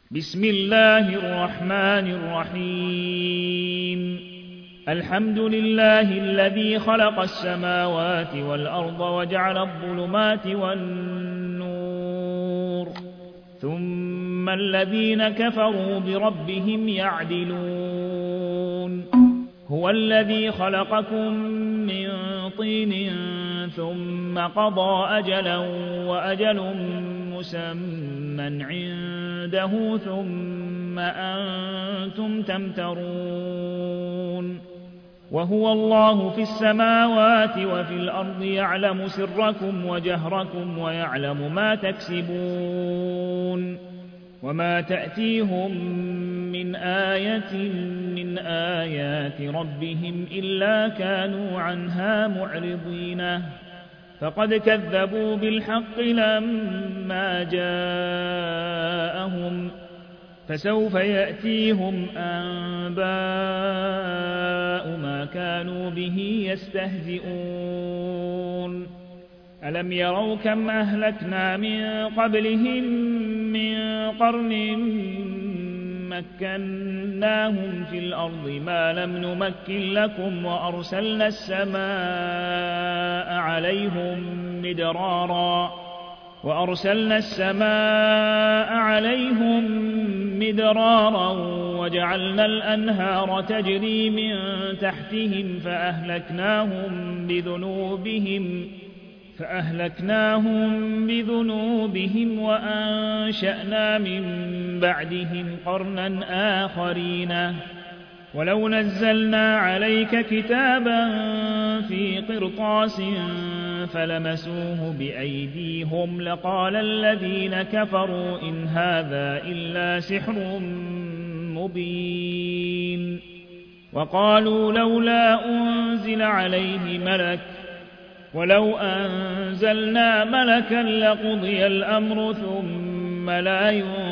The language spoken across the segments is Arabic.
بسم الله الرحمن الرحيم الحمد لله الذي خلق السماوات والأرض وجعل الظلمات والنور ثم الذين كفروا بربهم يعدلون هو الذي خلقكم من طين ثم قضى أجلا وأجل مسمى عنده ثم أنتم تمترون وهو الله في السماوات وفي الأرض يعلم سركم وجهركم ويعلم ما تكسبون وما تأتيهم من آية من آيات ربهم إلا كانوا عنها معرضين فقد كذبوا بالحق لما جاءهم فسوف يأتيهم أنباء ما كانوا به يستهزئون ألم يروا كم أهلكنا من قبلهم من قرن مكناهم في الأرض ما لم نمكن لكم وأرسلنا السماء عليهم مدرارا وجعلنا الأنهار تجري من تحتهم فأهلكناهم بذنوبهم وأنشأنا من بعدهم قرنا آخرين ولو نزلنا عليك كتابا في قرطاس فلمسوه بأيديهم لقال الذين كفروا إن هذا إلا سحر مبين وقالوا لولا أنزل عليه ملك ولو أنزلنا ملكا لقضي الأمر ثم لا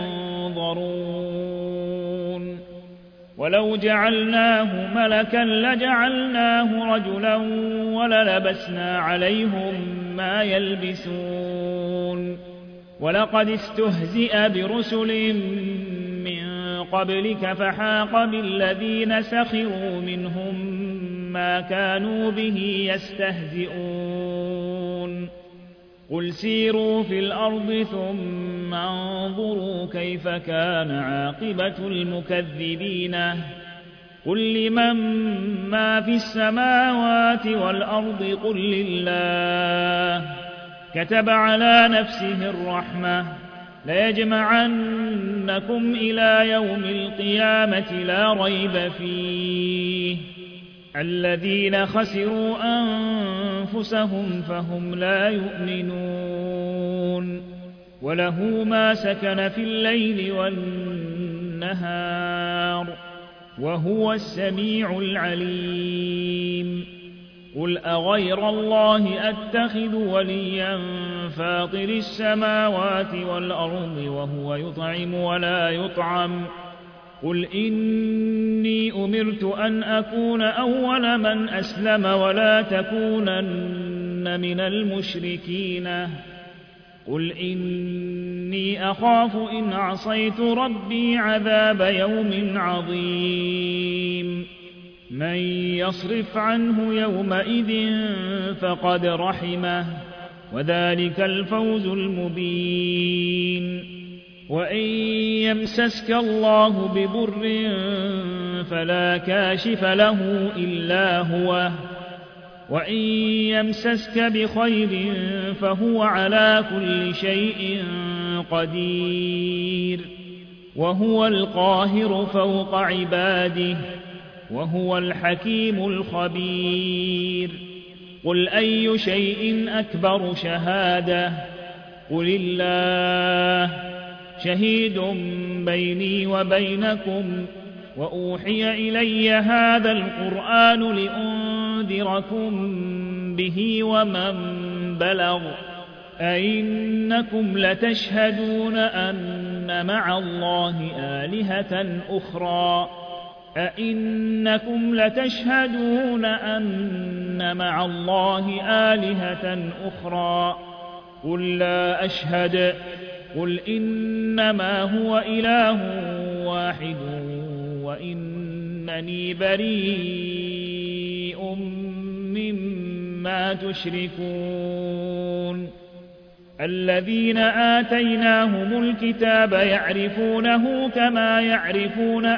ينظرون ولو جعلناه ملكا لجعلناه رجلا وللبسنا عليهم ما يلبسون ولقد استهزئ برسل من قبلك فحاق بالذين سخروا منهم ما كانوا به يستهزئون قل سيروا في الأرض ثم انظروا كيف كان عاقبة المكذبين قل لمن ما في السماوات والأرض قل لله كتب على نفسه الرحمة ليجمعنكم إلى يوم القيامة لا ريب فيه الذين خسروا أنفسهم فهم لا يؤمنون وله ما سكن في الليل والنهار وهو السميع العليم قل أغير الله أتخذ وليا فاطر السماوات والأرض وهو يطعم ولا يطعم قل إني أمرت أن أكون أول من أسلم ولا تكونن من المشركين قل إني أخاف إن عصيت ربي عذاب يوم عظيم من يصرف عنه يومئذ فقد رحمه وذلك الفوز المبين وإن يمسسك الله بضر فلا كاشف له إلا هو وإن يمسسك بخير فهو على كل شيء قدير وهو القاهر فوق عباده وهو الحكيم الخبير قل أي شيء أكبر شهادة قل الله شهيد بيني وبينكم وأوحي إلي هذا القرآن لأنذركم به ومن بلغ أئنكم لتشهدون أن مع الله آلهة أخرى قل لا أشهد قل إنما هو إله واحد وإنني بريء مما تشركون الذين آتيناهم الكتاب يعرفونه كما يعرفون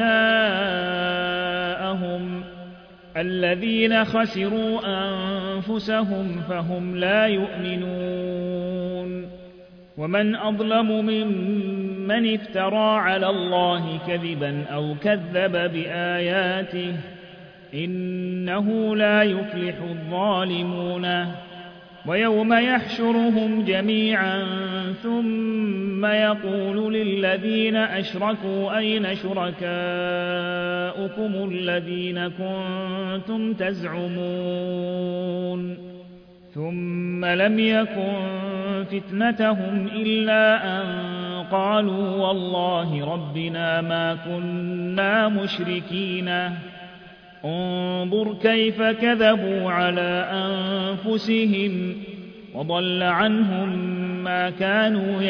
أبناءهم الذين خسروا أنفسهم فهم لا يؤمنون ومن أظلم ممن افترى على الله كذبا أو كذب بآياته إنه لا يفلح الظالمون ويوم يحشرهم جميعا ثم يقول للذين أشركوا أين شركاؤكم الذين كنتم تزعمون ثم لم يكن فتنتهم إلا أن قالوا والله ربنا ما كنا مشركين انظر كيف كذبوا على أنفسهم وضل عنهم ما كانوا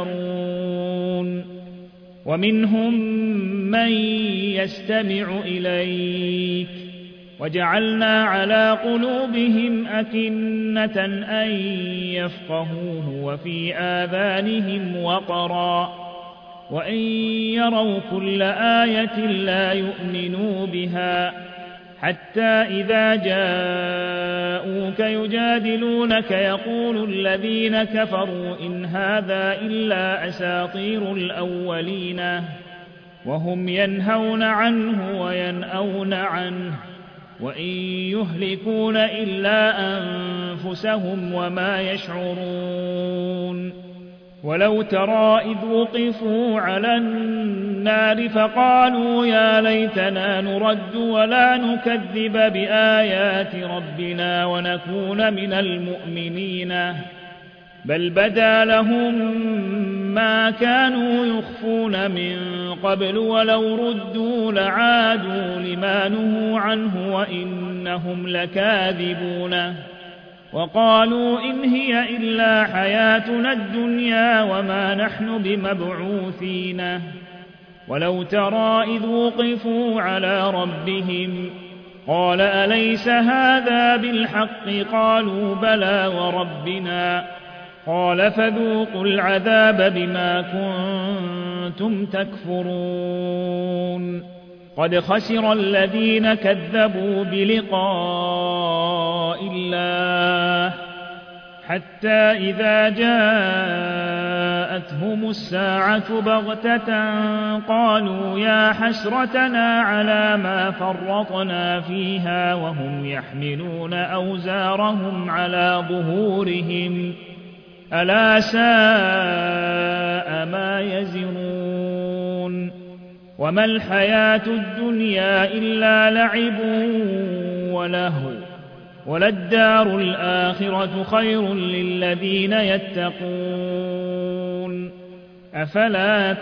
يفترون ومنهم من يستمع إليك وجعلنا على قلوبهم أكنة أن يفقهوه وفي آذانهم وقرا وإن يروا كل آية لا يؤمنوا بها حتى إذا جاءوك يجادلونك يقول الذين كفروا إن هذا إلا أساطير الأولين وهم ينهون عنه وينأون عنه وإن يهلكون إلا أنفسهم وما يشعرون ولو ترى إذ وقفوا على النار فقالوا يا ليتنا نرد ولا نكذب بآيات ربنا ونكون من المؤمنين بل بدا لهم ما كانوا يخفون من قبل ولو ردوا لعادوا لما نهوا عنه وإنهم لكاذبون وقالوا إن هي إلا حياتنا الدنيا وما نحن بمبعوثين ولو ترى إذ وقفوا على ربهم قال أليس هذا بالحق قالوا بلى وربنا قال فذوقوا العذاب بما كنتم تكفرون قد خسر الذين كذبوا بلقاء الله حتى إذا جاءتهم الساعة بغتة قالوا يا حسرتنا على ما فرطنا فيها وهم يحملون أوزارهم على ظهورهم ألا ساء ما يزرون وما الحياة الدنيا إلا لعب ولهو وللدار الآخرة خير للذين يتقون أفلا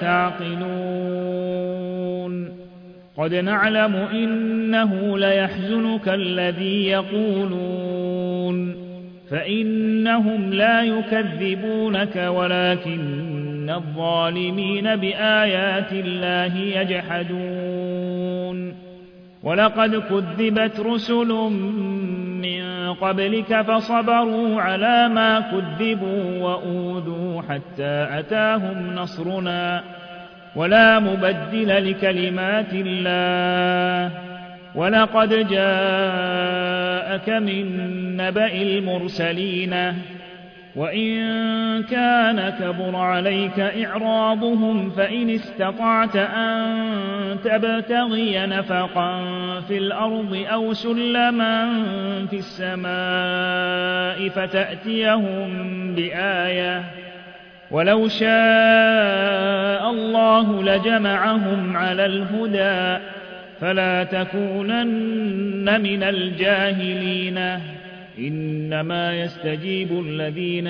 تعقلون قد نعلم إنه ليحزنك الذي يقولون فإنهم لا يكذبونك ولكن الظالمين بآيات الله يجحدون ولقد كذبت رسل من قبلك فصبروا على ما كذبوا وأوذوا حتى أتاهم نصرنا ولا مبدل لكلمات الله ولقد جاءك من نبأ المرسلين وإن كان كبر عليك إعراضهم فإن استطعت أن تبتغي نفقا في الأرض أو سلما في السماء فتأتيهم بآية ولو شاء الله لجمعهم على الهدى فلا تكونن من الجاهلين إنما يستجيب الذين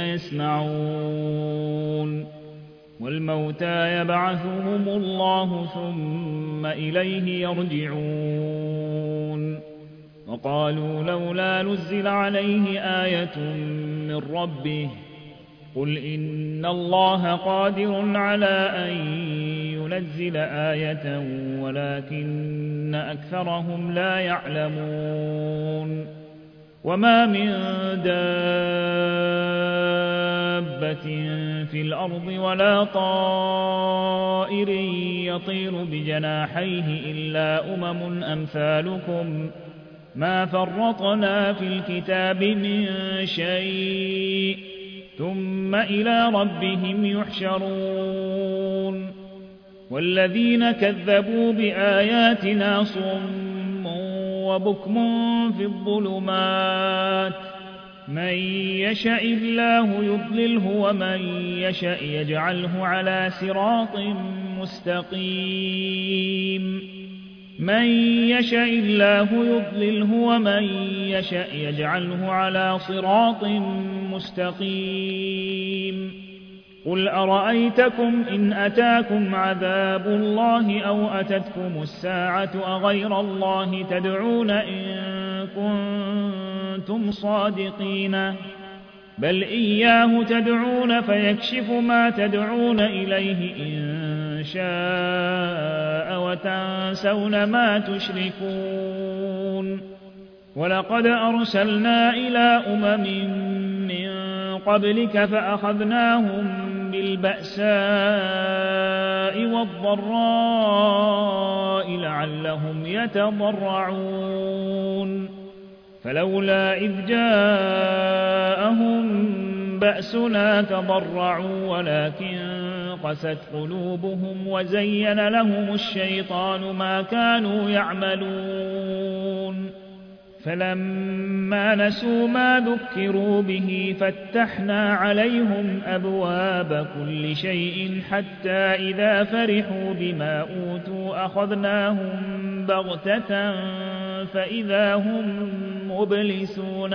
يسمعون والموتى يبعثهم الله ثم إليه يرجعون وقالوا لولا نزل عليه آية من ربه قل إن الله قادر على أن ينزل آية ولكن أكثرهم لا يعلمون وما من دابة في الأرض ولا طائر يطير بجناحيه إلا أمثالكم ما فرطنا في الكتاب من شيء ثم إلى ربهم يحشرون والذين كذبوا بآياتنا صم وبكم في الظلمات من يشاء الله يضلله ومن يشاء يجعله على صراط مستقيم من يشاء الله يضلله ومن يشاء يجعله على صراط مستقيم قل أرأيتكم إن أتاكم عذاب الله أو أتتكم الساعة أغير الله تدعون إن كنتم صادقين بل إياه تدعون فيكشف ما تدعون إليه إن شاء وتنسون ما تشركون ولقد أرسلنا إلى من قبلك فأخذناهم بالبأساء والضراء لعلهم يتضرعون فلولا إذ جاءهم بأسنا تضرعوا ولكن قست قلوبهم وزين لهم الشيطان ما كانوا يعملون فلما نسوا ما ذكروا به فتحنا عليهم أبواب كل شيء حتى إذا فرحوا بما أوتوا أخذناهم بغتة فإذا هم مبلسون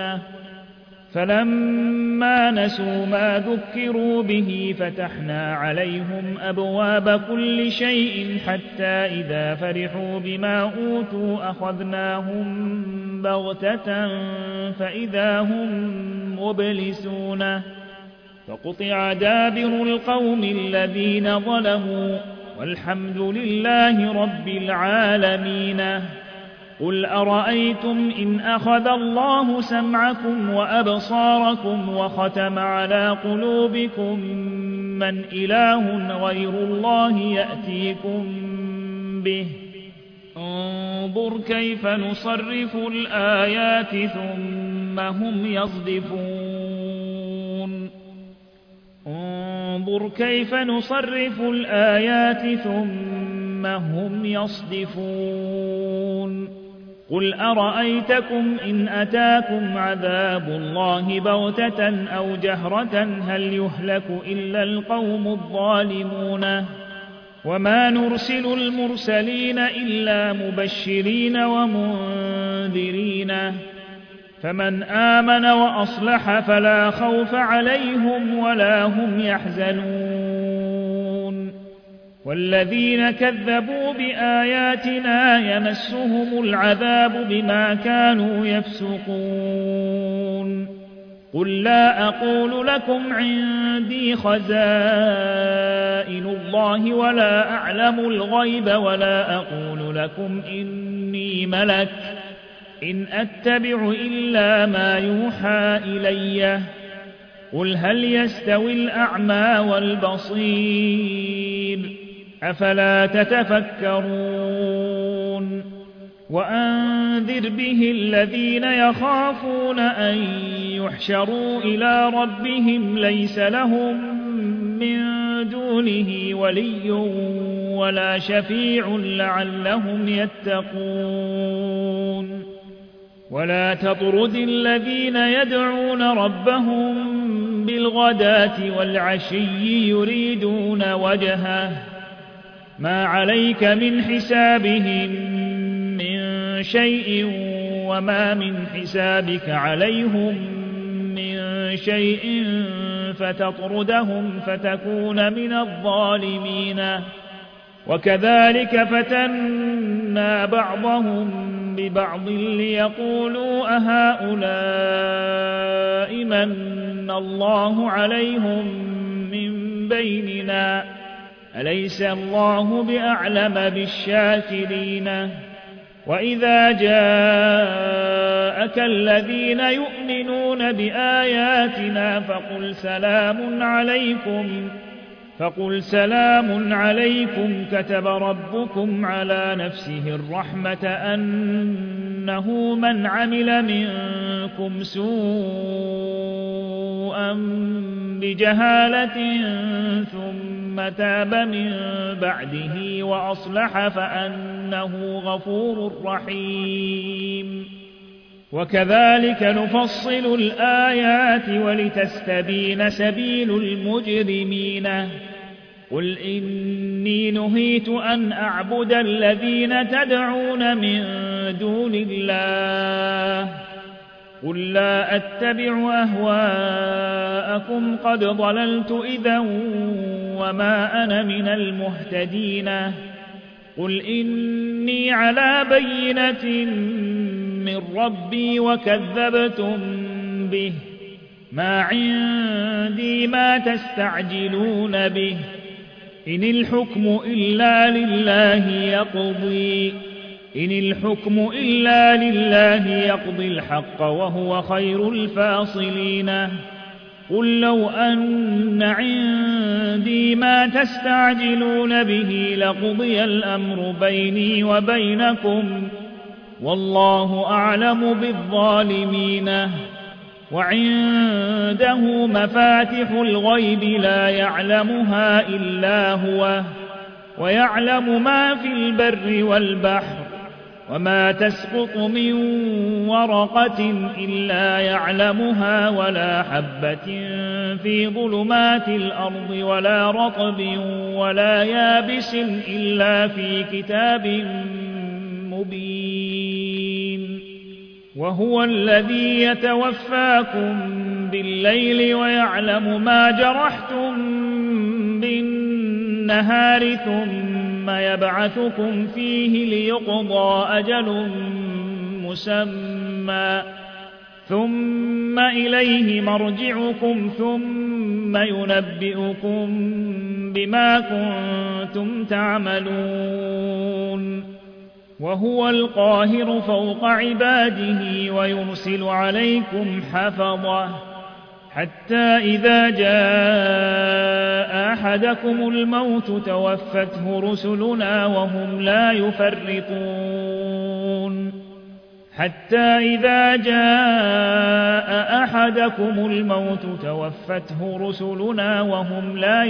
فلما نسوا ما ذكروا به فتحنا عليهم أبواب كل شيء حتى إذا فرحوا بما أوتوا أخذناهم بغتة فإذا هم مبلسون فقطع دابر القوم الذين ظلموا والحمد لله رب العالمين قل أرأيتم إن أخذ الله سمعكم وأبصاركم وختم على قلوبكم من إله غير الله يأتيكم به انظر كيف نصرف الآيات ثم هم يصدفون انظر كيف نصرف الآيات ثم هم يصدفون قل أرأيتكم إن أتاكم عذاب الله بغتة أو جهرة هل يهلك إلا القوم الظالمون وما نرسل المرسلين إلا مبشرين ومنذرين فمن آمن وأصلح فلا خوف عليهم ولا هم يحزنون والذين كذبوا بآياتنا يمسهم العذاب بما كانوا يفسقون قل لا أقول لكم عندي خزائن الله ولا أعلم الغيب ولا أقول لكم إني ملك إن أتبع إلا ما يوحى إلي قل هل يستوي الأعمى والبصير أفلا تتفكرون وأنذر به الذين يخافون أن يحشروا إلى ربهم ليس لهم من دونه ولي ولا شفيع لعلهم يتقون ولا تطرد الذين يدعون ربهم بالغداة والعشي يريدون وجهه ما عليك من حسابهم من شيء وما من حسابك عليهم من شيء فتطردهم فتكون من الظالمين وكذلك فتنا بعضهم ببعض ليقولوا أهؤلاء من الله عليهم من بيننا أليس الله بأعلم بالشاكرين وإذا جاءك الذين يؤمنون بآياتنا فقل سلام عليكم كتب ربكم على نفسه الرحمة أنه من عمل منكم سوءا بجهالة ثم تاب من بعده وأصلح فأنه غفور رحيم وكذلك نفصل الآيات ولتستبين سبيل المجرمين قل إني نهيت أن أعبد الذين تدعون من دون الله قل لا أتبع أهواءكم قد ضللت إذا وما أنا من المهتدين قل إني على بينة من ربي وكذبتم به ما عندي ما تستعجلون به إن الحكم إلا لله يقضي الحق وهو خير الفاصلين قل لو أن عندي ما تستعجلون به لقضي الأمر بيني وبينكم والله أعلم بالظالمين وعنده مفاتح الغيب لا يعلمها إلا هو ويعلم ما في البر والبحر وما تسقط من ورقة إلا يعلمها ولا حبة في ظلمات الأرض ولا رطب ولا يابس إلا في كتاب مبين وهو الذي يتوفاكم بالليل ويعلم ما جرحتم بالنهار ثم يبعثكم فيه ليقضى أجل مسمى ثم إليه مرجعكم ثم ينبئكم بما كنتم تعملون وهو القاهر فوق عباده ويرسل عليكم حفظه حتى إذا جاء أحدكم الموت توفته رسلنا وهم لا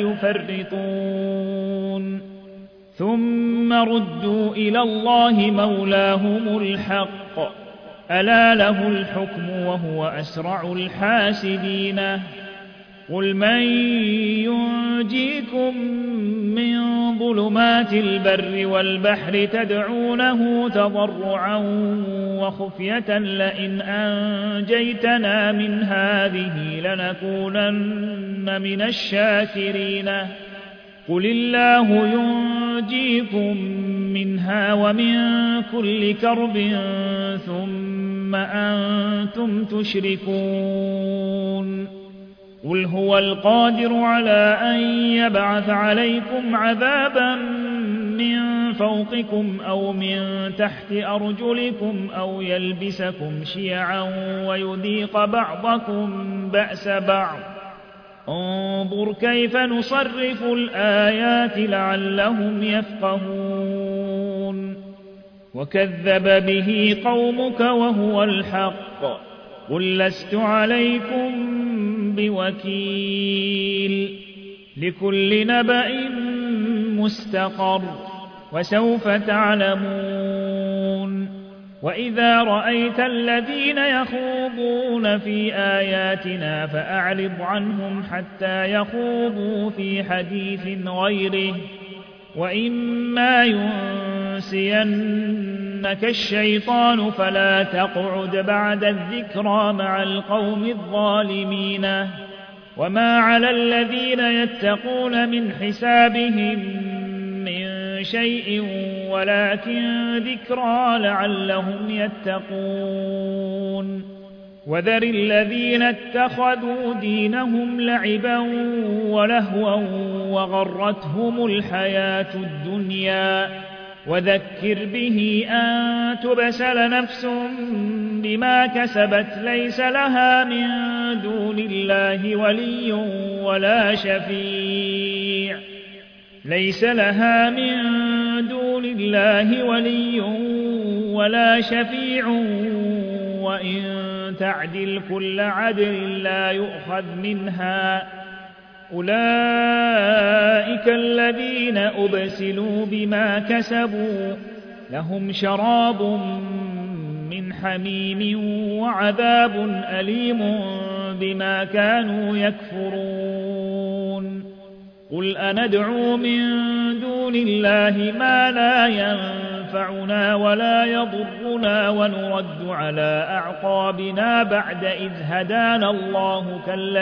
يفرطون ثم ردوا إلى الله مولاهم الحق ألا له الحكم وهو أسرع الحاسبين قل من ينجيكم من ظلمات البر والبحر تدعونه تضرعا وخفية لئن أنجيتنا من هذه لنكونن من الشاكرين قل الله ينجيكم منها ومن كل كرب ثم أنتم تشركون قل هو القادر على أن يبعث عليكم عذابا من فوقكم أو من تحت أرجلكم أو يلبسكم شيعا ويذيق بعضكم بأس بعض انظر كيف نصرف الآيات لعلهم يفقهون وكذب به قومك وهو الحق قل لست عليكم بوكيل لكل نبأ مستقر وسوف تعلمون وإذا رأيت الذين يخوضون في آياتنا فأعرض عنهم حتى يخوضوا في حديث غيره وإما ينسينك الشيطان فلا تقعد بعد الذكرى مع القوم الظالمين وما على الذين يتقون من حسابهم من شيء ولكن ذكرى لعلهم يتقون وذر الذين اتخذوا دينهم لعبا ولهوا وغرتهم الحياة الدنيا وذكر به أن تبسل نفس بما كسبت ليس لها من دون الله ولي ولا شفيع وإن تعدل كل عدل لا يؤخذ منها أولئك الذين أبسلوا بما كسبوا لهم شراب من حميم وعذاب أليم بما كانوا يكفرون قل أندعو من دون الله ما لا ينفعنا ولا يضرنا ونرد على أعقابنا بعد إذ هدانا الله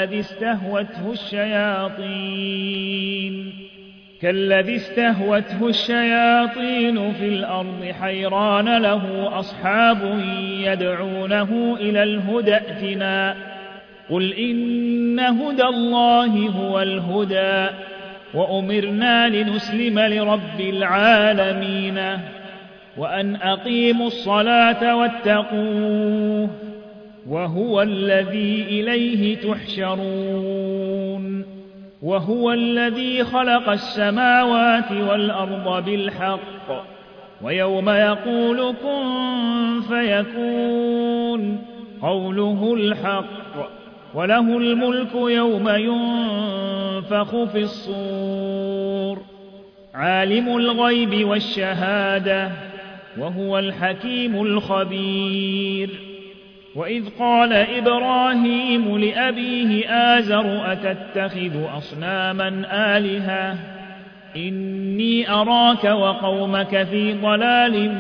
كالذي استهوته الشياطين في الأرض حيران له أصحاب يدعونه إلى الهدى ائتنا قل إن هدى الله هو الهدى وأمرنا لنسلم لرب العالمين وأن أقيموا الصلاة واتقوه وهو الذي إليه تحشرون وهو الذي خلق السماوات والأرض بالحق ويوم يقول كن فيكون قوله الحق وله الملك يوم ينفخ في الصور عالم الغيب والشهادة وهو الحكيم الخبير وإذ قال إبراهيم لأبيه آزر أتتخذ أصناما آلهة إني أراك وقومك في ضلال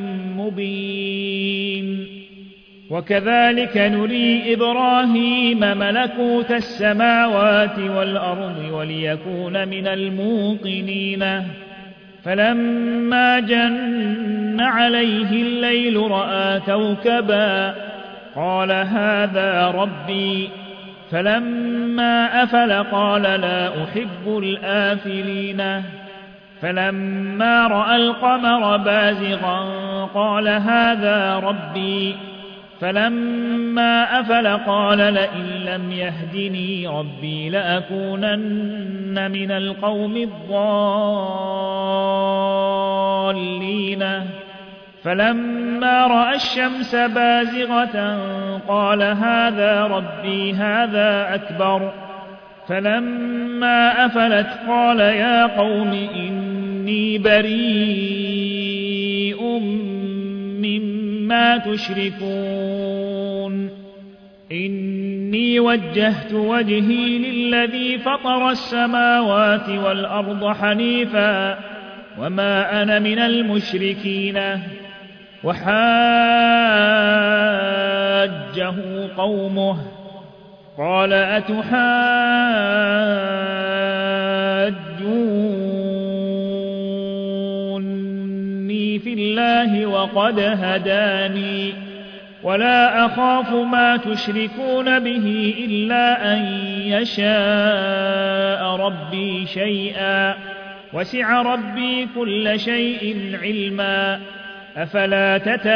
مبين وكذلك نري إبراهيم ملكوت السماوات والأرض وليكون من الموقنين فلما جن عليه الليل رأى كوكبا قال هذا ربي فلما أفل قال لا أحب الآفلين فلما رأى القمر بازغا قال هذا ربي فلما أفل قال لئن لم يهدني ربي لأكونن من القوم الضالين فلما رأى الشمس بازغة قال هذا ربي هذا أكبر فلما أفلت قال يا قوم إني بريء مما تشركون إني وجهت وجهي للذي فطر السماوات والأرض حنيفا وما أنا من المشركين وحاجه قومه قال أتحاجوني في الله وقد هداني ولا أخاف ما تشركون به إلا أن يشاء ربي شيئا وسع ربي كل شيء علما أفلا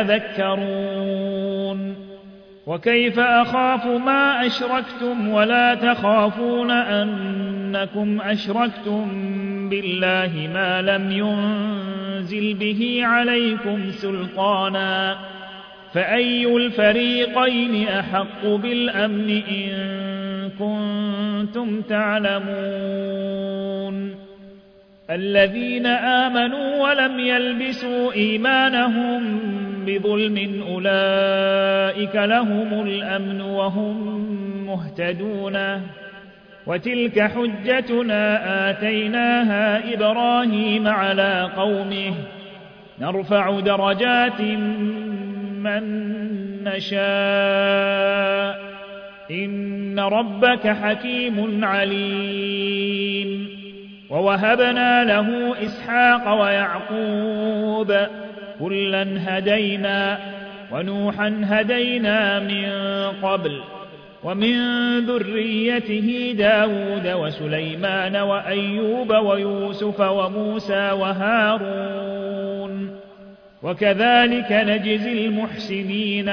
تتذكرون وكيف أخاف ما أشركتم ولا تخافون أنكم أشركتم بالله ما لم ينزل به عليكم سلطانا فأي الفريقين أحق بالأمن إن كنتم تعلمون الذين آمنوا ولم يلبسوا إيمانهم بظلم أولئك لهم الأمن وهم مهتدون وتلك حجتنا آتيناها إبراهيم على قومه نرفع درجات من نشاء إن ربك حكيم عليم ووهبنا له إسحاق ويعقوب كلا هدينا ونوحا هدينا من قبل ومن ذريته داود وسليمان وأيوب ويوسف وموسى وهارون وكذلك نجزي المحسنين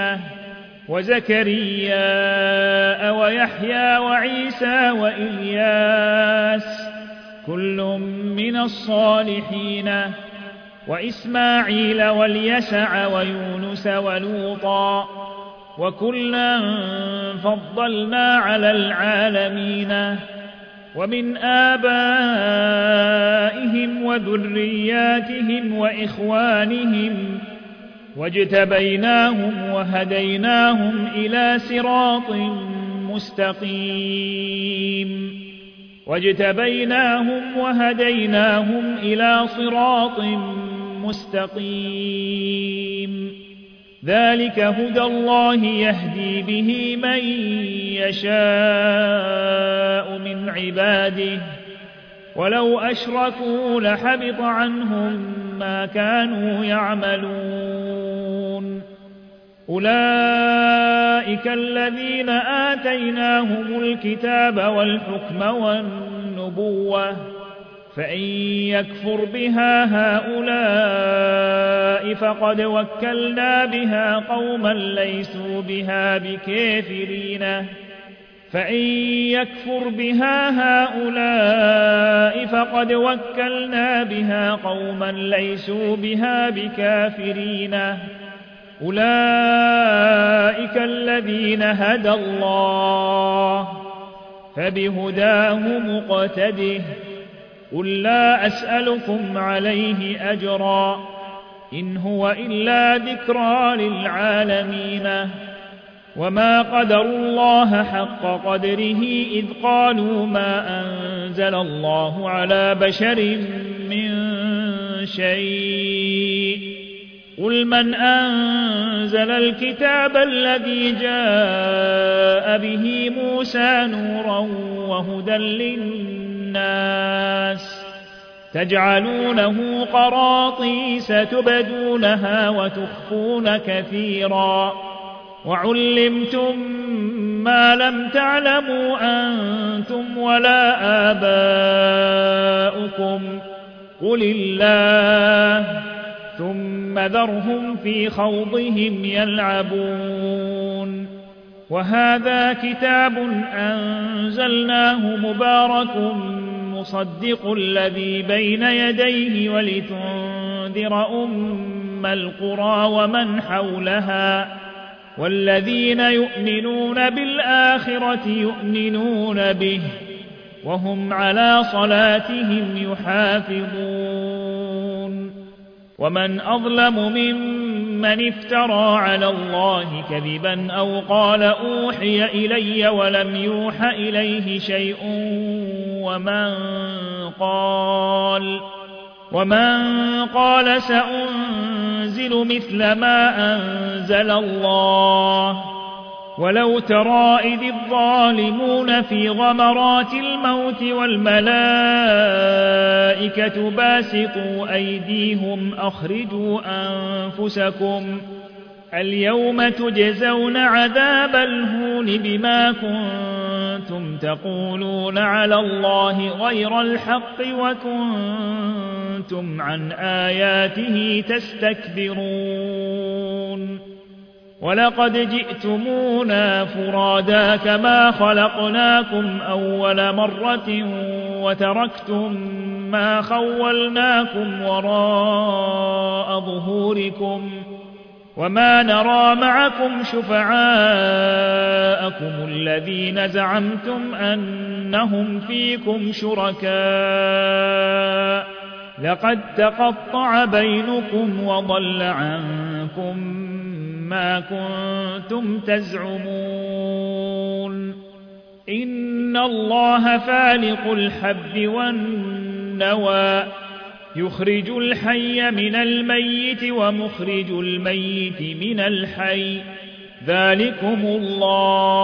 وزكريا ويحيى وعيسى وإلياس كل من الصالحين وإسماعيل واليسع ويونس ولوطا وكلا فضلنا على العالمين ومن آبائهم وذرياتهم وإخوانهم واجتبيناهم وهديناهم إلى صراط مستقيم ذلك هدى الله يهدي به من يشاء من عباده ولو أشركوا لحبط عنهم ما كانوا يعملون أولئك الذين آتيناهم الكتاب والحكم والنبوة فإن يكفر بها هؤلاء فقد وكلنا بها قوما ليسوا بها بكافرين أولئك الذين هدى الله فبهداه مقتده قل لا أسألكم عليه أجرا إن هو إلا ذكرى للعالمين وما قدروا الله حق قدره إذ قالوا ما أنزل الله على بشر من شيء قل من أنزل الكتاب الذي جاء به موسى نورا وهدى للناس تجعلونه قراطيس تبدونها وتخفون كثيرا وعلمتم ما لم تعلموا أنتم ولا آباؤكم قل الله ثم ذرهم في خوضهم يلعبون وهذا كتاب أنزلناه مبارك مصدق الذي بين يديه ولتنذر أم القرى ومن حولها والذين يؤمنون بالآخرة يؤمنون به وهم على صلاتهم يحافظون ومن أظلم ممن افترى على الله كذبا أو قال أوحي إلي ولم يوح إليه شيء ومن قال سأنزل مثل ما أنزل الله ولو ترى إذ الظالمون في غمرات الموت والملائكة باسطوا أيديهم أخرجوا أنفسكم اليوم تجزون عذاب الهون بما كنتم تقولون على الله غير الحق وكنتم عن آياته تستكبرون ولقد جئتمونا فرادا كما خلقناكم أول مرة وتركتم ما خولناكم وراء ظهوركم وما نرى معكم شفعاءكم الذين زعمتم أنهم فيكم شركاء لقد تقطع بينكم وضل عنكم ما كنتم تزعمون إن الله فالق الحب والنوى يخرج الحي من الميت ومخرج الميت من الحي ذلكم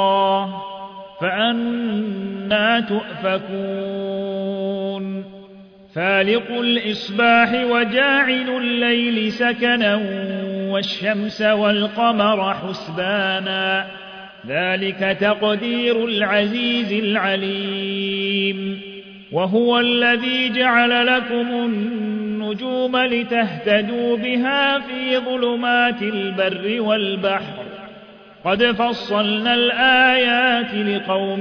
الله فأنى تؤفكون فالق الإصباح وجاعل الليل سكنا والشمس والقمر حسبانا ذلك تقدير العزيز العليم وهو الذي جعل لكم النجوم لتهتدوا بها في ظلمات البر والبحر قد فصلنا الآيات لقوم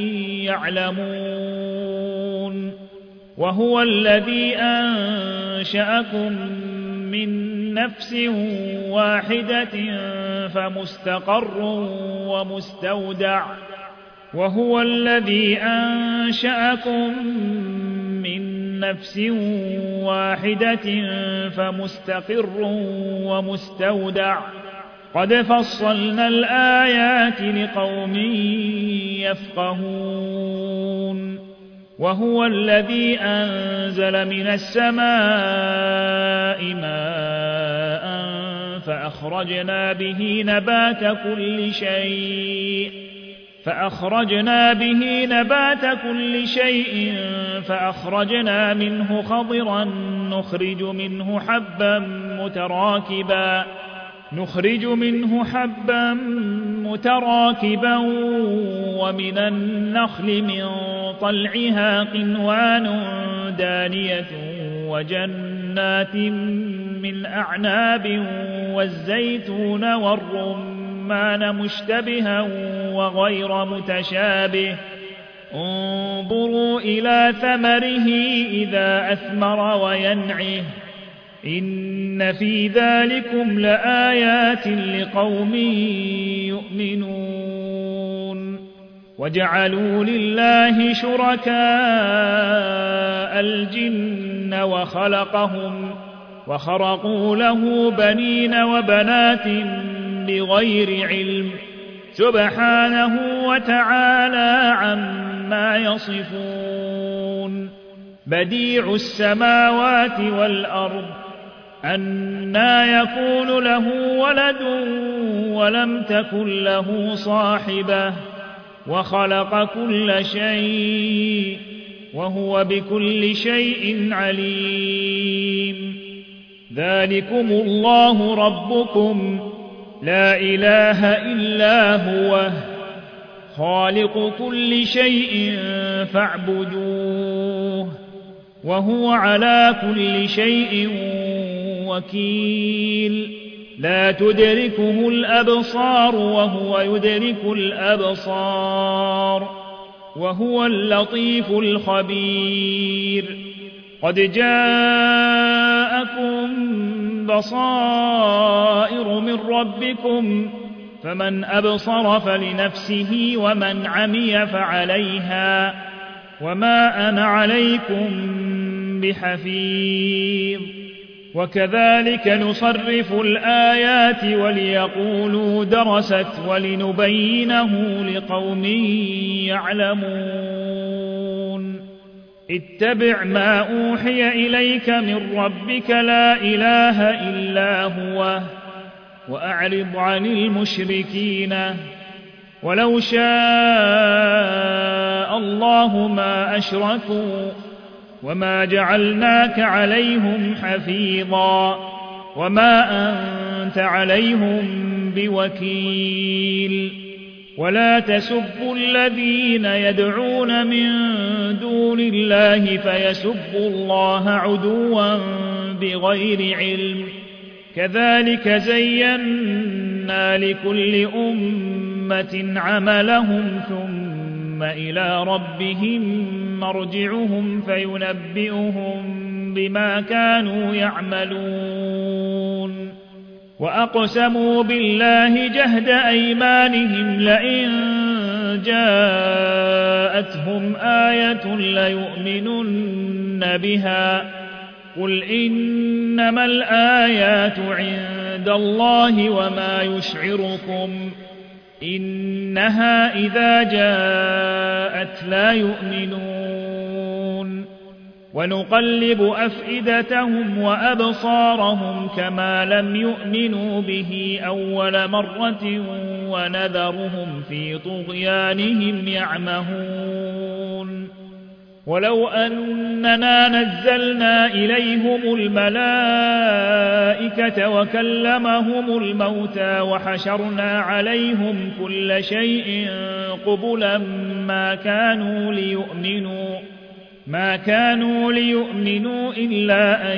يعلمون وهو الذي أنشأكم من نفس واحدة فمستقر ومستودع وهو الذي أنشأكم من نفس واحدة فمستقر ومستودع قد فصلنا الآيات لقوم يفقهون وهو الذي أنزل من السماء ماء فأخرجنا به نبات كل شيء فأخرجنا منه خضرا نخرج منه حبا متراكبا ومن النخل من طلعها قنوان دانية وجنات من أعناب والزيتون والرمان مشتبها وغير متشابه انظروا إلى ثمره إذا أثمر وينعه إن في ذلكم لآيات لقوم يؤمنون وجعلوا لله شركاء الجن وخرقوا له بنين وبنات بغير علم سبحانه وتعالى عما يصفون بديع السماوات والأرض أنى يكون له ولد ولم تكن له صاحبة وخلق كل شيء وهو بكل شيء عليم ذلكم الله ربكم لا إله إلا هو خالق كل شيء فاعبدوه وهو على كل شيء وكيل لا تدركه الأبصار وهو يدرك الأبصار وهو اللطيف الخبير قد جاءكم بصائر من ربكم فمن أبصر فلنفسه ومن عمي فعليها وما أنا عليكم بحفيظ وكذلك نصرف الآيات وليقولوا درست ولنبينه لقوم يعلمون اتبع ما أوحي إليك من ربك لا إله إلا هو وأعرض عن المشركين ولو شاء الله ما أشركوا وما جعلناك عليهم حفيظا وما أنت عليهم بوكيل ولا تسبوا الذين يدعون من دون الله فيسبوا الله عدوا بغير علم كذلك زينا لكل أمة عملهم ثم إلى ربهم مرجعهم فينبئهم بما كانوا يعملون وأقسموا بالله جهد أيمانهم لئن جاءتهم آية ليؤمنن بها قل إنما الآيات عند الله وما يشعركم إنها إذا جاءت لا يؤمنون ونقلب أفئدتهم وأبصارهم كما لم يؤمنوا به أول مرة ونذرهم في طغيانهم يعمهون ولو أننا نزلنا إليهم الملائكة وكلمهم الموتى وحشرنا عليهم كل شيء قبلا ما كانوا ليؤمنوا إلا أن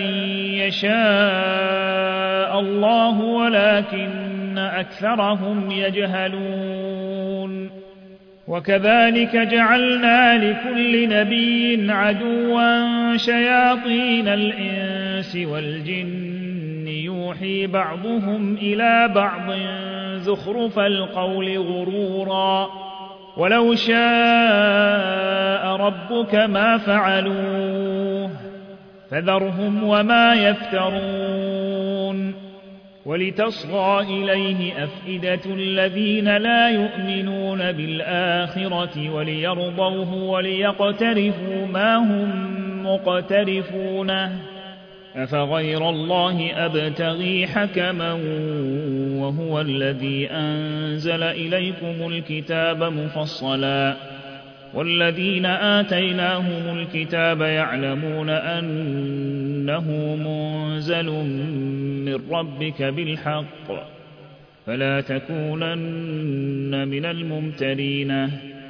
يشاء الله ولكن أكثرهم يجهلون وكذلك جعلنا لكل نبي عدوا شياطين الإنس والجن يوحي بعضهم إلى بعض زخرف القول غرورا ولو شاء ربك ما فعلوه فذرهم وما يفترون ولتصغى إليه أفئدة الذين لا يؤمنون بالآخرة وليرضوه وليقترفوا ما هم مقترفونه أفغير الله أبتغي حكما وهو الذي أنزل إليكم الكتاب مفصلا والذين آتيناهم الكتاب يعلمون أنه منزل من ربك بالحق فلا تكونن من الممترين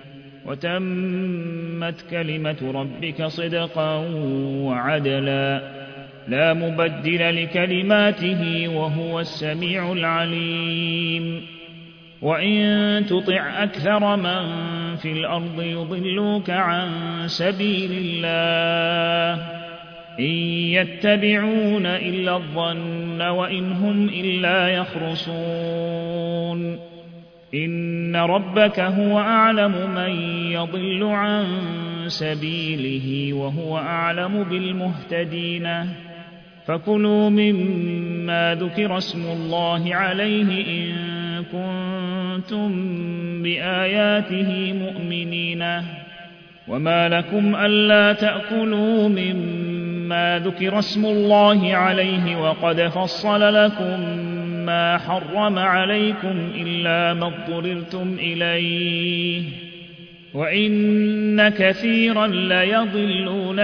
وتمت كلمة ربك صدقا وعدلا لا مبدل لكلماته وهو السميع العليم وإن تطع أكثر من في الأرض يضلوك عن سبيل الله إن يتبعون إلا الظن وإن هم إلا يخرصون إن ربك هو أعلم من يضل عن سبيله وهو أعلم بالمهتدين فكلوا مما ذكر اسم الله عليه إن كنتم بآياته مؤمنين وما لكم ألا تأكلوا مما ذكر اسم الله عليه وقد فصل لكم ما حرم عليكم إلا ما اضطررتم إليه وإن كثيرا ليضلون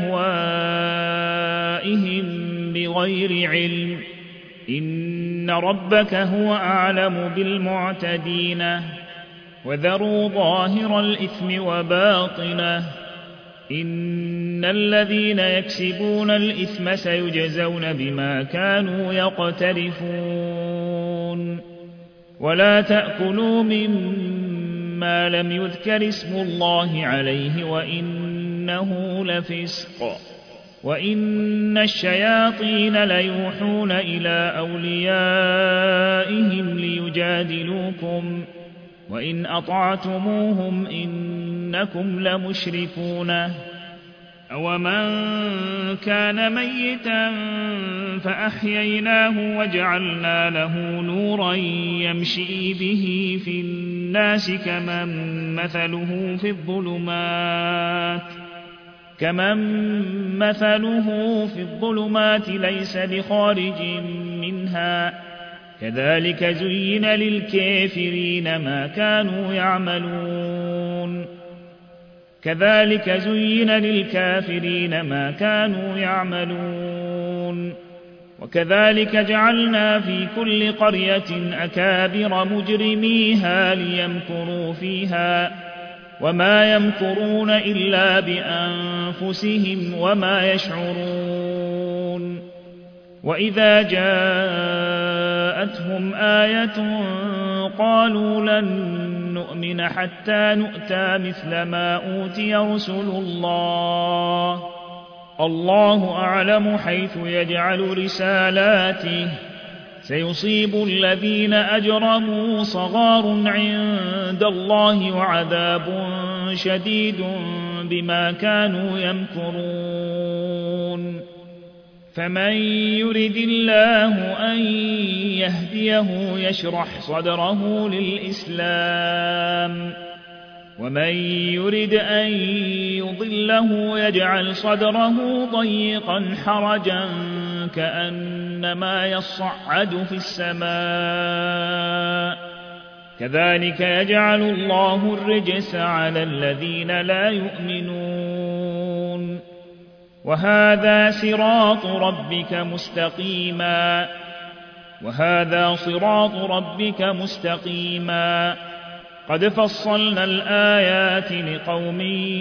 بأهوائهم بغير علم إن ربك هو أعلم بالمعتدين وذروا ظاهر الإثم وباطنه إن الذين يكسبون الإثم سيجزون بما كانوا يقترفون ولا تأكلوا مما لم يذكر اسم الله عليه وإنه لفسق وإن الشياطين ليوحون إلى أوليائهم ليجادلوكم وإن أطعتموهم إنكم لمشركون أومن كان ميتا فأحييناه وجعلنا له نورا يمشي به في الناس كمن مثله في الظلمات ليس بخارج منها كذلك زين للكافرين ما كانوا يعملون وكذلك جعلنا في كل قرية أكابر مجرميها ليمكروا فيها وما يمكرون إلا بأنفسهم وما يشعرون وإذا جاءتهم آية قالوا لن نؤمن حتى نؤتى مثل ما أوتي رسل الله أعلم حيث يجعل رسالاته سيصيب الذين أجرموا صغار عند الله وعذاب شديد بما كانوا يمكرون فمن يرد الله أن يهديه يشرح صدره للإسلام ومن يرد أن يضله يجعل صدره ضيقا حرجا كأنما يصعد في السماء كذلك يجعل الله الرجس على الذين لا يؤمنون وهذا صراط ربك مستقيما قد فصلنا الآيات لقوم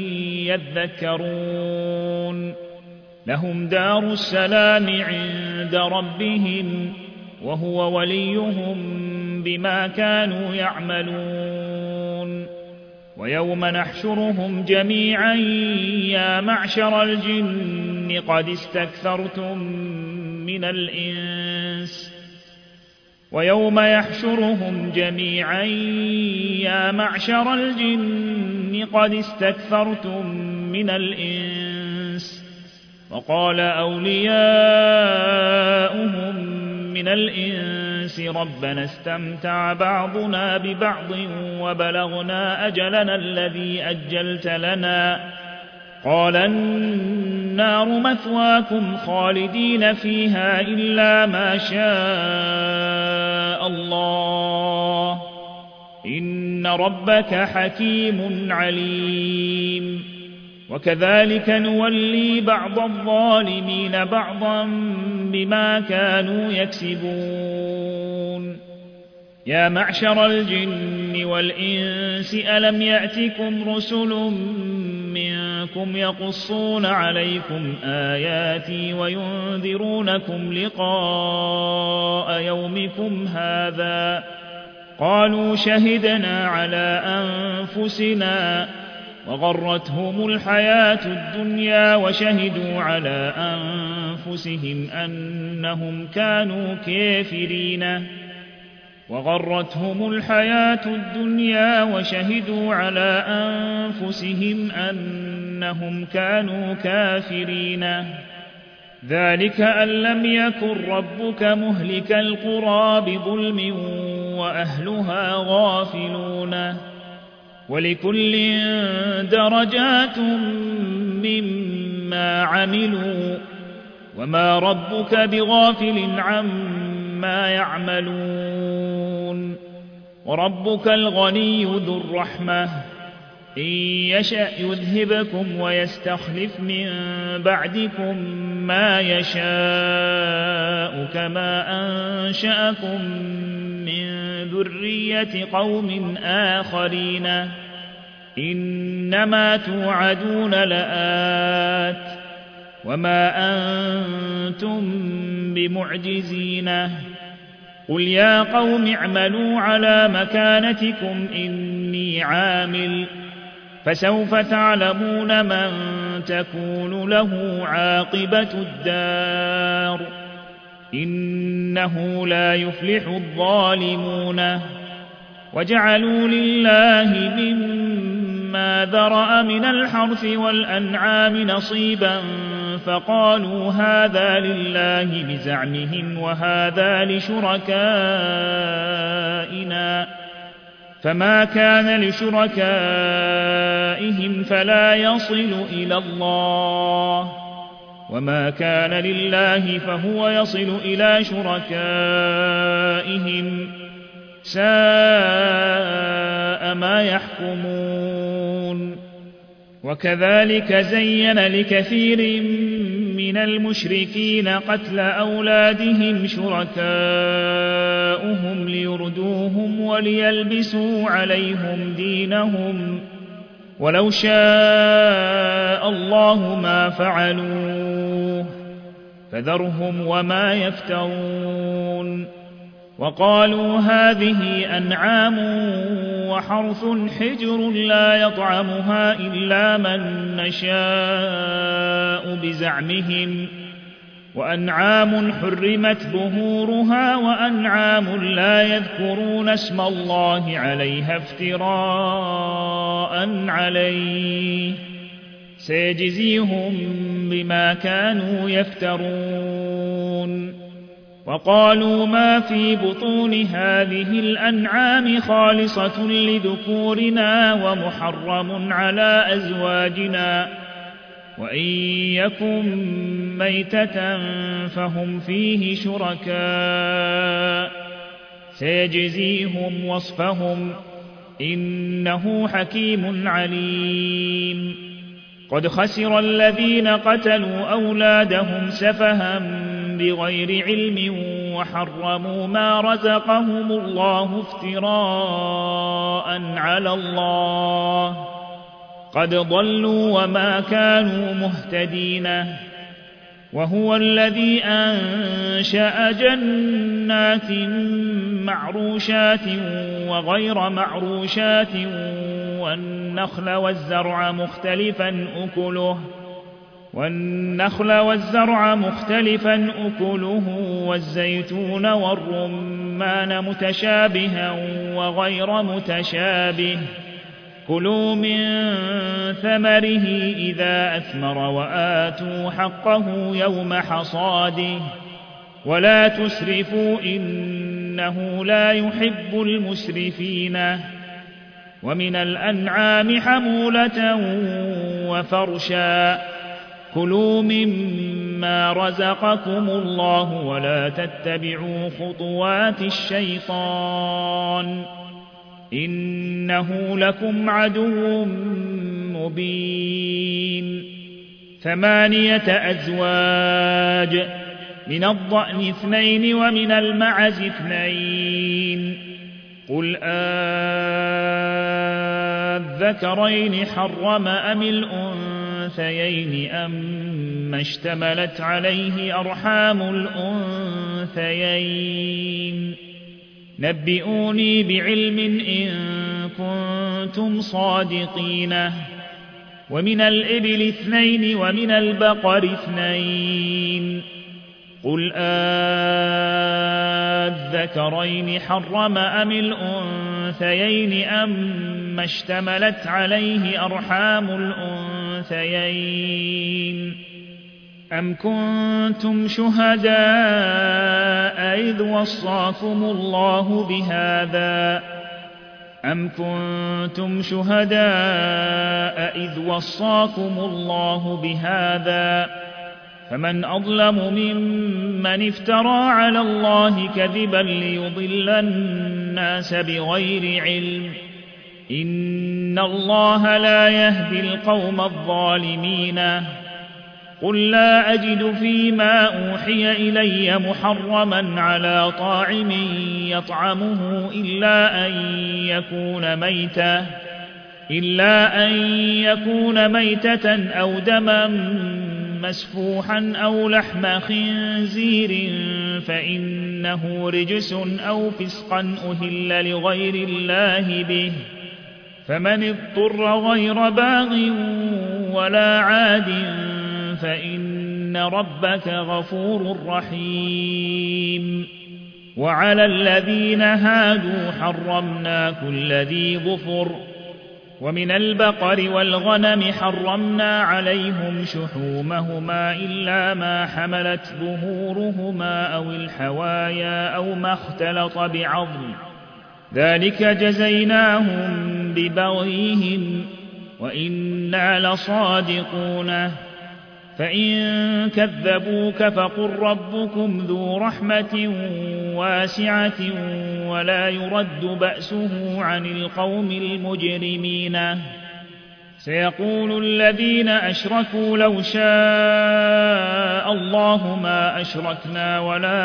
يذكرون لهم دار السلام عند ربهم وهو وليهم بما كانوا يعملون ويوم نحشرهم جميعا يا معشر الجن قد استكثرتم من الإنس ويوم يحشرهم جميعا يا معشر الجن قد استكثرتم من الإنس وقال أولياؤهم من الإنس ربنا استمتع بعضنا ببعض وبلغنا أجلنا الذي أجلت لنا قال النار مثواكم خالدين فيها إلا ما شاء الله إن ربك حكيم عليم وكذلك نولي بعض الظالمين بعضا بما كانوا يكسبون يا معشر الجن والإنس ألم يأتكم رسل منكم يقصون عليكم آياتي وينذرونكم لقاء يومكم هذا قالوا شهدنا على أنفسنا وغرتهم الحياة الدنيا وشهدوا على أنفسهم أنهم كانوا كافرين وغرتهم الحياة الدنيا وشهدوا على أنفسهم أنهم كانوا كافرين ذلك أن لم يكن ربك مهلك القرى بظلم وأهلها غافلون ولكل درجات مما عملوا وما ربك بغافل عما يعملون وربك الغني ذو الرحمة إن يشأ يذهبكم ويستخلف من بعدكم ما يشاء كما أنشأكم من ذرية قوم آخرين إنما توعدون لآت وما أنتم بمعجزين قل يا قوم اعملوا على مكانتكم إني عامل فسوف تعلمون من تكون له عاقبة الدار إنه لا يفلح الظالمون وجعلوا لله مما ذرأ من الحرث والأنعام نصيبا فقالوا هذا لله بزعمهم وهذا لشركائنا فما كان لشركائهم فلا يصل إلى الله وما كان لله فهو يصل إلى شركائهم ساء ما يحكمون وكذلك زين لكثير من المشركين قتل أولادهم شركاؤهم ليردوهم وليلبسوا عليهم دينهم ولو شاء الله ما فعلوه فذرهم وما يفترون وقالوا هذه أنعام وحرث حجر لا يطعمها إلا من نشاء بزعمهم وأنعام حرمت ظهورها وأنعام لا يذكرون اسم الله عليها افتراء عليه سيجزيهم بما كانوا يفترون وقالوا ما في بطون هذه الأنعام خالصة لذكورنا ومحرم على أزواجنا وإن يكن ميتة فهم فيه شركاء سيجزيهم وصفهم إنه حكيم عليم قد خسر الذين قتلوا أولادهم سفها بغير علم وحرموا ما رزقهم الله افتراء على الله قد ضلوا وما كانوا مهتدين وهو الذي أنشأ جنات معروشات وغير معروشات والنخل والزرع مختلفا أكله والزيتون والرمان متشابها وغير متشابه كلوا من ثمره إذا أثمر وآتوا حقه يوم حصاده ولا تسرفوا إنه لا يحب المسرفين ومن الأنعام حمولة وفرشا كلوا مما رزقكم الله ولا تتبعوا خطوات الشيطان إنه لكم عدو مبين 8 أزواج من الضأن 2 ومن المعز 2 قل أذكرين حرم أم الأنثيين أم اشتملت عليه أرحام الأنثيين نبئوني بعلم إن كنتم صادقين ومن الإبل 2 ومن البقر 2 قل أذكرين حرم أم الأنثيين أم اشتملت عليه أرحام الأنثيين أم كنتم شهداء إذ وصاكم الله بهذا فمن أظلم ممن افترى على الله كذبا ليضل الناس بغير علم إن الله لا يهدي القوم الظالمين قل لا أجد فيما أوحي إلي محرما على طاعم يطعمه إلا أن يكون ميتة أو دما مسفوحا أو لحم خنزير فإنه رجس أو فسقا أهل لغير الله به فمن اضطر غير باغ ولا عاد فإن ربك غفور رحيم وعلى الذين هادوا حرمنا كل ذي ظفر ومن البقر والغنم حرمنا عليهم شحومهما إلا ما حملت ظهورهما أو الحوايا أو ما اختلط بعظم ذلك جزيناهم ببغيهم وإنا لصادقون فإن كذبوك فقل ربكم ذو رحمة واسعة ولا يرد بأسه عن القوم المجرمين سيقول الذين أشركوا لو شاء الله ما أشركنا ولا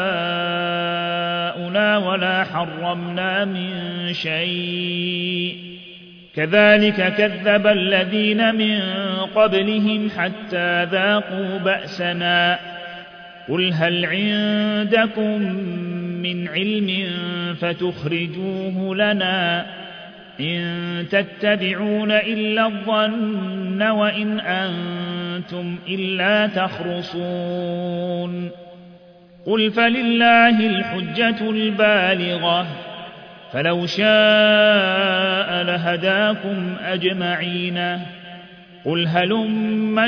آباؤنا ولا حرمنا من شيء كذلك كذب الذين من قبلهم حتى ذاقوا بأسنا قل هل عندكم من علم فتخرجوه لنا إن تتبعون إلا الظن وإن أنتم إلا تخرصون قل فلله الحجة البالغة فلو شاء لهداكم أجمعين قل هلم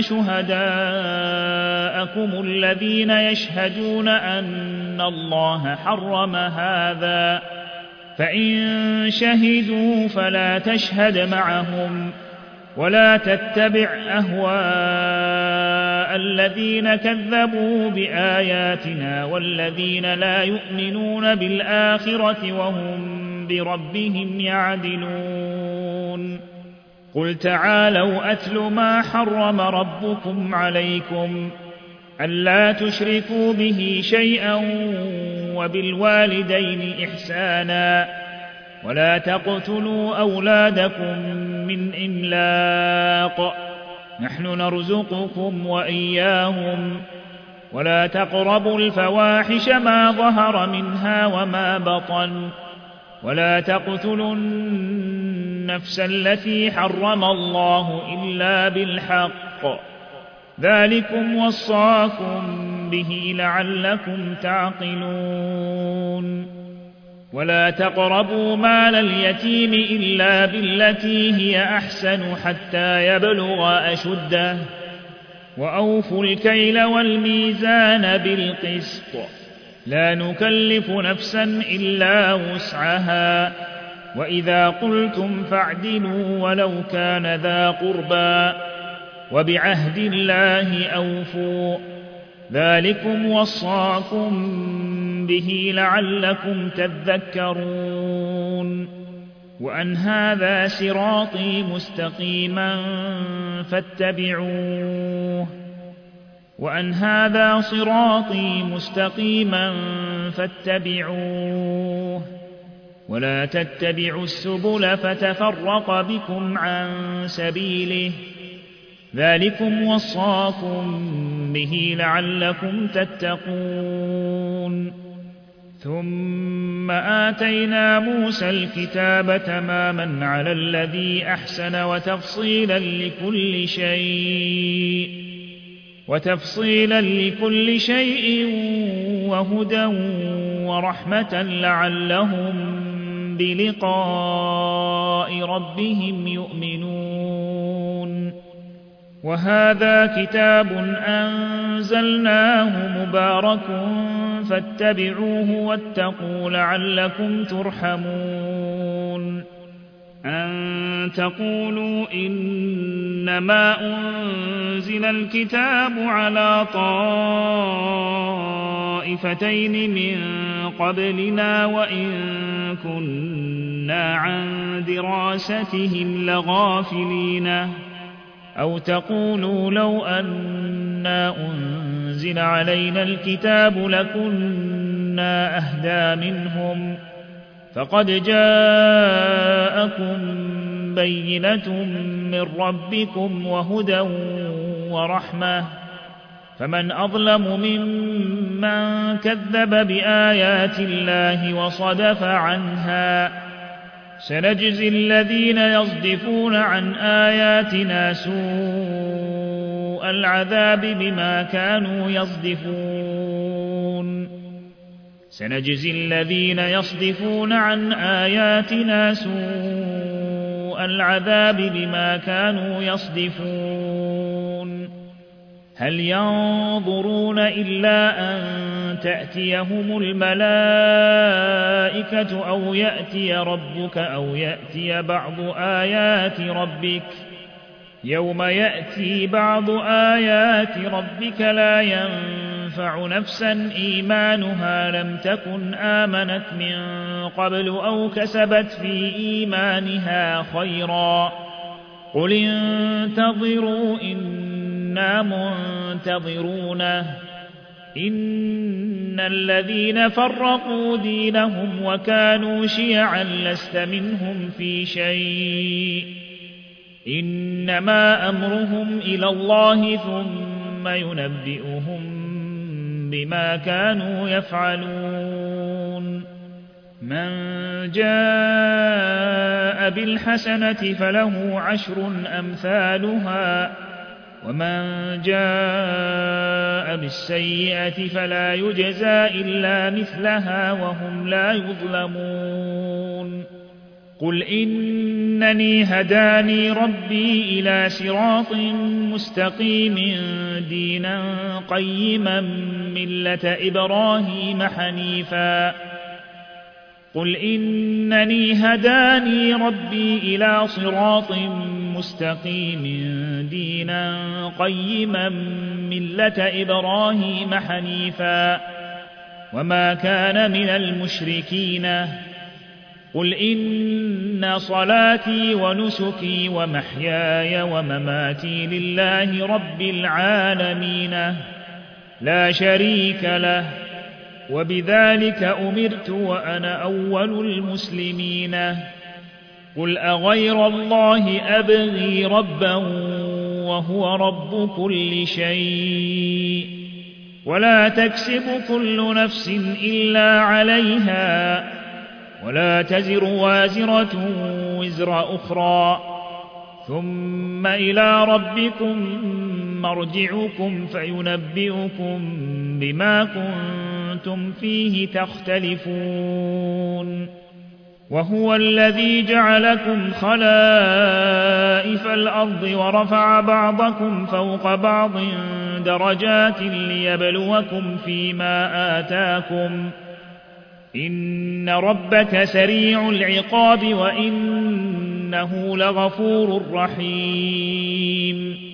شهداءكم الذين يشهدون أن الله حرم هذا فإن شهدوا فلا تشهد معهم ولا تتبع أهواء الذين كذبوا بآياتنا والذين لا يؤمنون بالآخرة وهم بربهم يعدلون قل تعالوا أتل ما حرم ربكم عليكم ألا تشركوا به شيئا وبالوالدين إحسانا ولا تقتلوا أولادكم من إملاق نحن نرزقكم وإياهم ولا تقربوا الفواحش ما ظهر منها وما بطن ولا تقتلوا النفس التي حرم الله إلا بالحق ذلكم وصاكم به لعلكم تعقلون ولا تقربوا مال اليتيم إلا بالتي هي أحسن حتى يبلغ أشده وأوفوا الكيل والميزان بالقسط لا نكلف نفسا إلا وسعها وإذا قلتم فاعدلوا ولو كان ذا قربى وبعهد الله أوفوا ذلكم وصاكم به لعلكم تذكرون وأن هذا صراطي مستقيما فاتبعوه وأن هذا صراطي مستقيما فاتبعوه ولا تتبعوا السبل فتفرق بكم عن سبيله ذلكم وصاكم به لعلكم تتقون ثم آتينا موسى الكتاب تماما على الذي أحسن وتفصيلا لكل شيء وهدى ورحمة لعلهم بلقاء ربهم يؤمنون وهذا كتاب أنزلناه مبارك فاتبعوه واتقوا لعلكم ترحمون أن تقولوا إنما أنزل الكتاب على طائفتين من قبلنا وإن كنا عن دراستهم لغافلين أو تقولوا لو أنا أنزل علينا الكتاب لكنا أهدى منهم فقد جاءكم بينة من ربكم وهدى ورحمة فمن أظلم ممن كذب بآيات الله وصدف عنها سنجزي الذين يصدفون عن آياتنا سوء العذاب بما كانوا يصدفون سنجزي الذين يصدفون عن آياتنا سوء العذاب بما كانوا يصدفون هل ينظرون إلا أن تأتيهم الملائكة أو يأتي ربك أو يأتي بعض آيات ربك يوم يأتي بعض آيات ربك لا ينفع نفسا إيمانها لم تكن آمنت من قبل أو كسبت في إيمانها خيرا قل انتظروا إنا منتظرون إن الذين فرقوا دينهم وكانوا شيعا لست منهم في شيء إنما أمرهم إلى الله ثم ينبئهم بما كانوا يفعلون من جاء بالحسنة فله عشر أمثالها ومن جاء بالسيئة فلا يجزى إلا مثلها وهم لا يظلمون قل إنني هداني ربي إلى صراط مستقيم دينا قيما ملة إبراهيم حنيفا قل إنني هداني ربي إلى صراط مستقيم دينا قيما ملة إبراهيم حنيفا وما كان من المشركين قل إن صلاتي ونسكي ومحياي ومماتي لله رب العالمين لا شريك له وبذلك أمرت وأنا أول المسلمين قل أغير الله أبغي ربا وهو رب كل شيء ولا تكسب كل نفس إلا عليها ولا تزر وازرة وزر أخرى ثم إلى ربكم مرجعكم فينبئكم بما كنتم فيه تختلفون وهو الذي جعلكم خلائف الأرض ورفع بعضكم فوق بعض درجات ليبلوكم فيما آتاكم إن ربك سريع العقاب وإنه لغفور رحيم